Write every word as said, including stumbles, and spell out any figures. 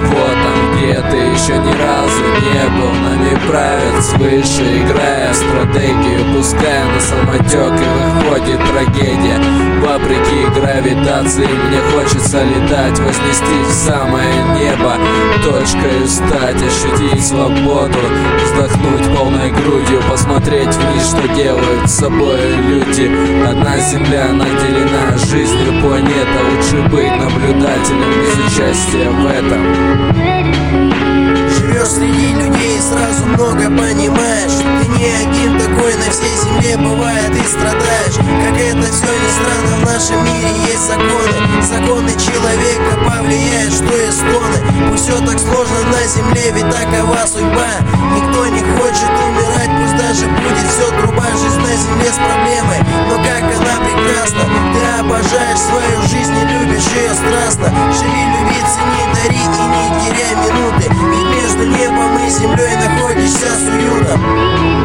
вот там, где ты еще ни разу не был. Нами правят свыше, играя стратегию, пуская на самотек, и выходит трагедия. Вопреки гравитации мне хочется летать, вознестись в самое небо, точкой стать, ощутить свободу, вздохнуть полной грудью, посмотреть вниз, что делают с собой люди. Одна земля наделена жизнью планета, лучше быть наблюдателем без участия в этом. Живешь среди людей, сразу много понимаешь. Ты не один такой на всей земле, бывает и страдаешь. Как это все ни странно, в нашем мире есть законы. Законы человека повлияют, что и стоны. Пусть все так сложно на земле, ведь такова судьба. Никто не хочет умирать, пусть даже будет все труба. Жизнь на земле с проблемой, но как она прекрасна. Ты обожаешь свою жизнь и любишь ее страстно. Живи, люби, цени, дари и не теряй минуты. Ведь между небом и землей находишься с уютом.